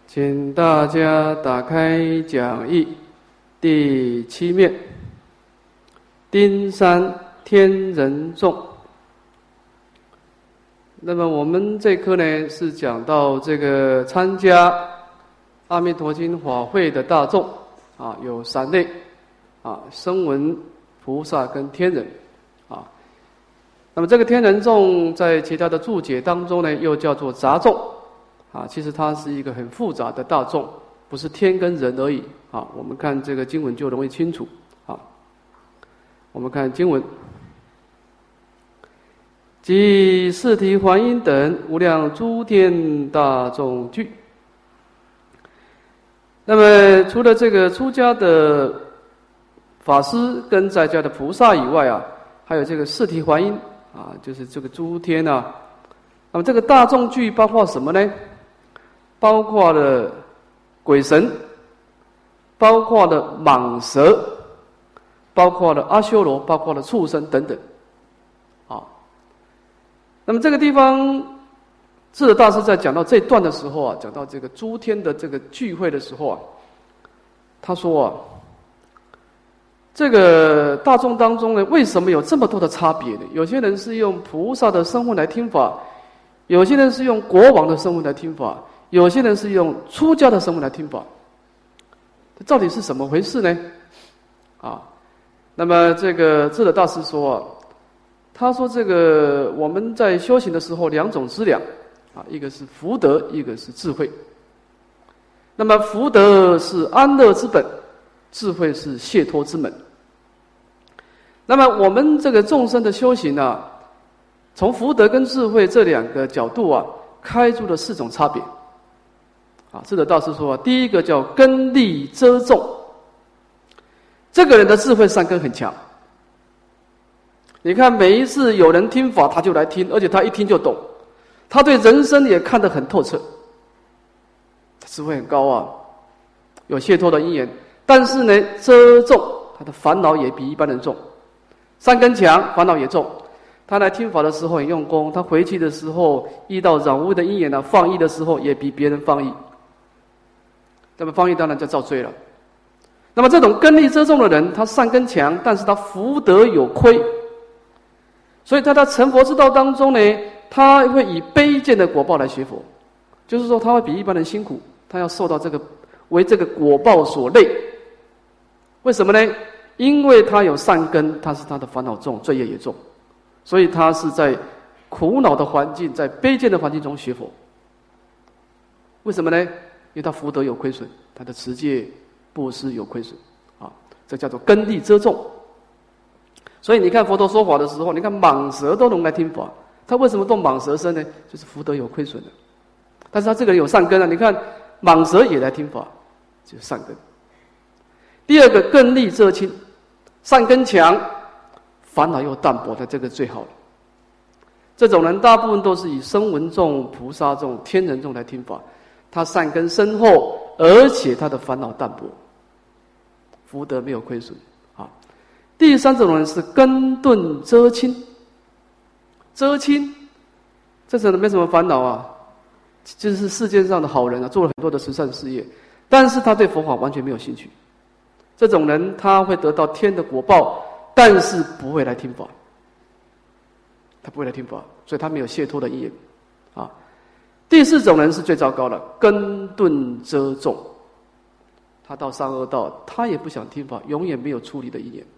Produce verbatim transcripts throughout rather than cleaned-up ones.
请大家打开讲义第七面，丁山天人众。那么我们这课呢是讲到这个参加阿弥陀经法会的大众啊，有三类啊，声闻、菩萨跟天人啊。那么这个天人众在其他的注解当中呢，又叫做杂众啊。其实它是一个很复杂的大众，不是天跟人而已啊。我们看这个经文就容易清楚啊。我们看经文。即四体还因等无量诸天大众聚。那么除了这个出家的法师跟在家的菩萨以外啊，还有这个四体还因啊，就是这个诸天啊。那么这个大众聚包括什么呢？包括了鬼神，包括了蟒蛇，包括了阿修罗，包括了畜生等等。那么这个地方，智者大师在讲到这段的时候啊，讲到这个诸天的这个聚会的时候啊，他说啊，这个大众当中呢，为什么有这么多的差别呢？有些人是用菩萨的身份来听法，有些人是用国王的身份来听法，有些人是用出家的身份来听法，这到底是怎么回事呢？啊，那么这个智者大师说啊。他说：“这个我们在修行的时候，两种资粮啊，一个是福德，一个是智慧。那么福德是安乐之本，智慧是解脱之门。那么我们这个众生的修行啊，从福德跟智慧这两个角度啊，开出了四种差别。啊，智者大师说啊，第一个叫根力遮众，这个人的智慧善根很强。”你看，每一次有人听法，他就来听，而且他一听就懂，他对人生也看得很透彻，智慧很高啊，有解脱的因缘。但是呢，遮众，他的烦恼也比一般人重，善根强，烦恼也重。他来听法的时候很用功，他回去的时候遇到染污的因缘呢，放逸的时候也比别人放逸。那么放逸当然就造罪了。那么这种根力遮众的人，他善根强，但是他福德有亏。所以他在成佛之道当中呢，他会以卑贱的果报来学佛，就是说他会比一般人辛苦，他要受到这个为这个果报所累。为什么呢？因为他有善根，他是他的烦恼重，罪业也重，所以他是在苦恼的环境，在卑贱的环境中学佛。为什么呢？因为他福德有亏损，他的持戒布施有亏损啊，这叫做根力遮众。所以你看佛陀说法的时候，你看蟒蛇都能来听法，他为什么动蟒蛇身呢？就是福德有亏损的，但是他这个人有善根啊，你看蟒蛇也来听法，就是善根。第二个根力遮轻，善根强，烦恼又淡薄，他这个最好了。这种人大部分都是以声闻众、菩萨众、天人众来听法，他善根深厚，而且他的烦恼淡薄，福德没有亏损。第三种人是根钝遮轻，遮轻，这种人没什么烦恼啊，就是世界上的好人啊，做了很多的慈善事业，但是他对佛法完全没有兴趣。这种人他会得到天的果报，但是不会来听法，他不会来听法，所以他没有解脱的因缘啊。第四种人是最糟糕的，根钝遮众，他到三恶道，他也不想听法，永远没有出离的因缘。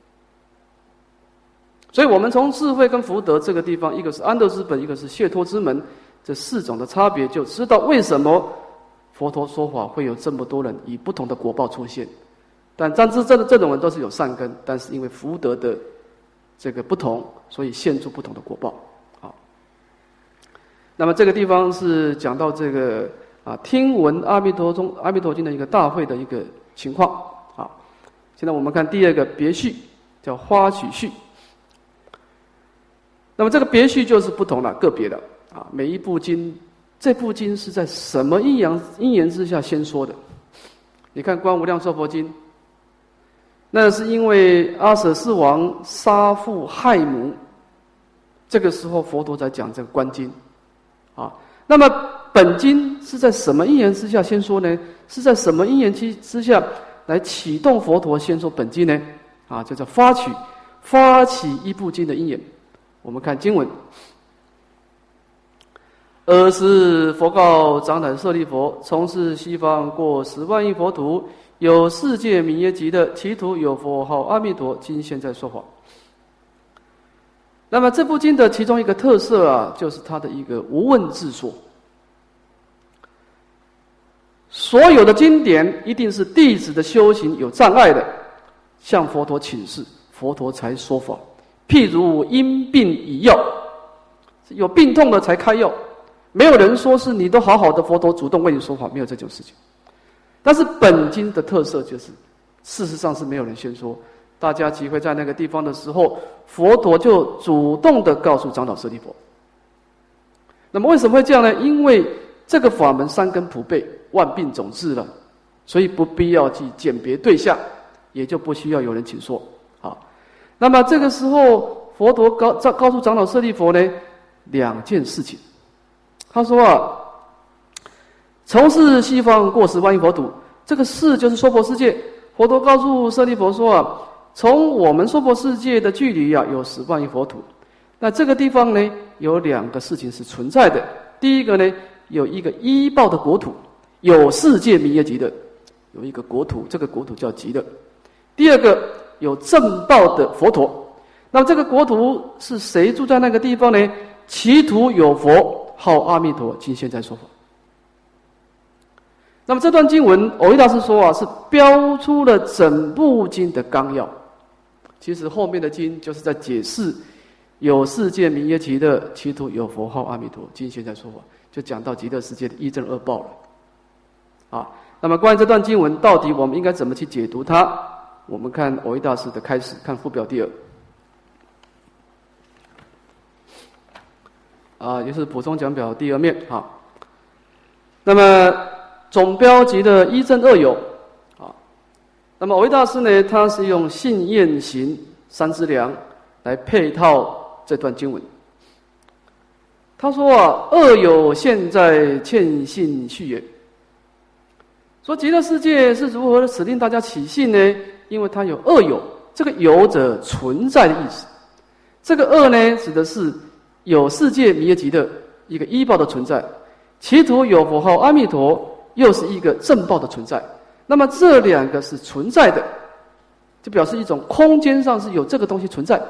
所以我们从智慧跟福德这个地方，一个是安乐之本，一个是解脱之门，这四种的差别，就知道为什么佛陀说法会有这么多人以不同的果报出现。但张之这这种人都是有善根，但是因为福德的这个不同，所以现出不同的果报。好，那么这个地方是讲到这个啊，听闻阿弥陀中阿弥陀经的一个大会的一个情况。好，现在我们看第二个别序，叫花曲序。那么这个别序就是不同了，个别的啊，每一部经，这部经是在什么因缘因缘之下先说的？你看《观无量寿佛经》，那是因为阿舍世王杀父害母，这个时候佛陀在讲这个观经啊。那么本本经是在什么因缘之下先说呢？是在什么因缘之之下来启动佛陀先说本经呢？啊，就叫发起发起一部经的因缘。我们看经文。尔时佛告长坦舍利弗：从是西方过十万亿佛土，有世界名曰极乐，其土有佛号阿弥陀，今现在说法。那么这部经的其中一个特色啊，就是它的一个无问自说。所有的经典一定是弟子的修行有障碍的，向佛陀请示，佛陀才说法。譬如因病以药，有病痛了才开药。没有人说是你都好好的，佛陀主动为你说法，没有这种事情。但是本经的特色就是，事实上是没有人先说。大家集会在那个地方的时候，佛陀就主动的告诉长老舍利弗。那么为什么会这样呢？因为这个法门三根普被，万病总治了，所以不必要去鉴别对象，也就不需要有人请说。好，那么这个时候，佛陀告告诉长老舍利弗呢，两件事情。他说啊，从是西方过十万亿佛土，这个世就是娑婆世界。佛陀告诉舍利弗说啊，从我们娑婆世界的距离啊，有十万亿佛土。那这个地方呢，有两个事情是存在的。第一个呢，有一个依报的国土，有世界名曰极乐，有一个国土，这个国土叫极乐。第二个，有正报的佛陀。那么这个国土是谁住在那个地方呢？其土有佛号阿弥陀，今现在说法。那么这段经文，藕益大师说啊，是标出了整部经的纲要。其实后面的经就是在解释有世界名曰极乐，其土有佛号阿弥陀，今现在说法，就讲到极乐世界的一正二报了。啊，那么关于这段经文，到底我们应该怎么去解读它？我们看藕益大师的开始，看附表第二。啊，也是普通讲表第二面啊。那么总标题的一正二有啊。那么藕益大师呢，他是用信愿行三资粮来配套这段经文。他说啊，二有现在欠信续也。说极乐世界是如何使令大家起信呢？因为它有二有，这个有者存在的意思。这个二呢，指的是有世界名曰极乐，一个依报的存在，其土有佛号阿弥陀，又是一个正报的存在。那么这两个是存在的，就表示一种空间上是有这个东西存在。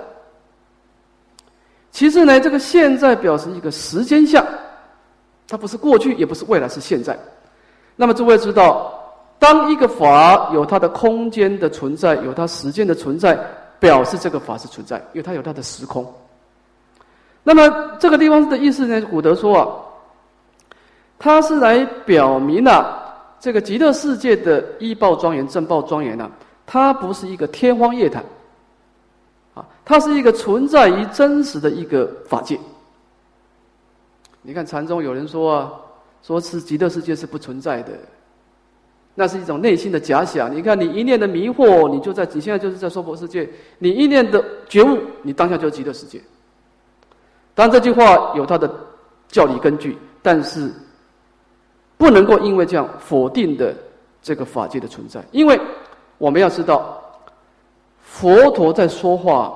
其次呢，这个现在表示一个时间相，它不是过去，也不是未来，是现在。那么诸位知道，当一个法有它的空间的存在，有它时间的存在，表示这个法是存在，因为它有它的时空。那么这个地方的意思呢，古德说啊，它是来表明啊，这个极乐世界的依报庄严、正报庄严啊，它不是一个天方夜谭，啊，它是一个存在于真实的一个法界。你看禅宗有人说啊，说是极乐世界是不存在的，那是一种内心的假想。你看你一念的迷惑，你就在你现在就是在娑婆世界；你一念的觉悟，你当下就是极乐世界。当然这句话有它的教理根据，但是不能够因为这样否定的这个法界的存在。因为我们要知道，佛陀在说话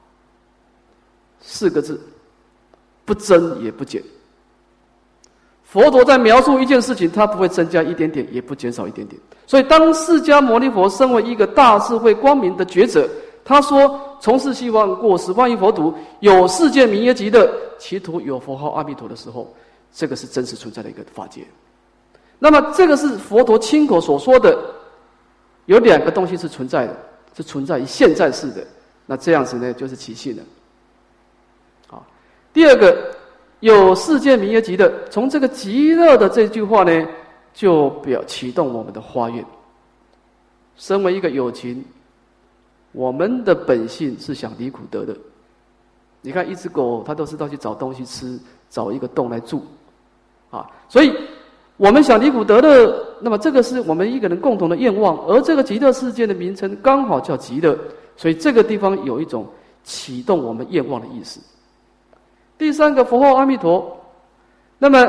四个字，不增也不减。佛陀在描述一件事情，他不会增加一点点，也不减少一点点。所以当释迦牟尼佛身为一个大智慧光明的觉者，他说从是西方过十万亿佛土，有世界名曰极乐，其土有佛号阿弥陀的时候，这个是真实存在的一个法界。那么这个是佛陀亲口所说的，有两个东西是存在的，是存在于现在式的，那这样子呢就是起信了。好，第二个有世界名曰极乐，从这个极乐的这句话呢，就表启动我们的花愿。身为一个有情，我们的本性是想离苦得乐。你看一只狗，它都是到去找东西吃，找一个洞来住啊，所以我们想离苦得乐，那么这个是我们一个人共同的愿望，而这个极乐世界的名称刚好叫极乐，所以这个地方有一种启动我们愿望的意思。第三个佛号阿弥陀，那么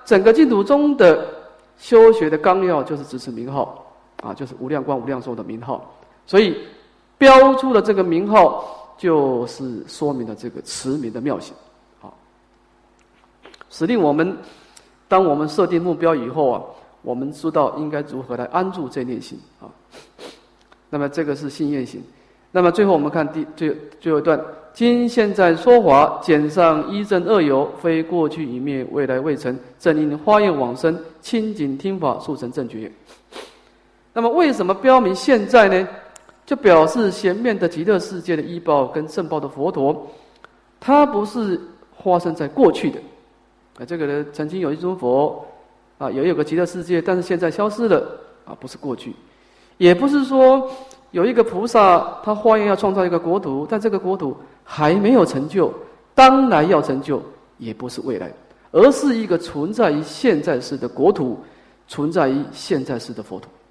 整个净土宗的修学的纲要就是执持名号啊，就是无量光无量寿的名号，所以标出了这个名号，就是说明了这个持名的妙行。好，使令我们当我们设定目标以后啊，我们知道应该如何来安住这念心啊。那么这个是信愿行。那么最后我们看第最最后一段，今现在说法，简上一正二有，非过去已灭，未来未成，正因花愿往生，清净听法，速成正觉。那么为什么标明现在呢？就表示前面的极乐世界的依报跟正报的佛陀，它不是发生在过去的。啊，这个呢，曾经有一尊佛啊，也有个极乐世界，但是现在消失了啊，不是过去。也不是说有一个菩萨，他发愿要创造一个国土，但这个国土还没有成就，当来要成就，也不是未来，而是一个存在于现在世的国土，存在于现在世的佛土。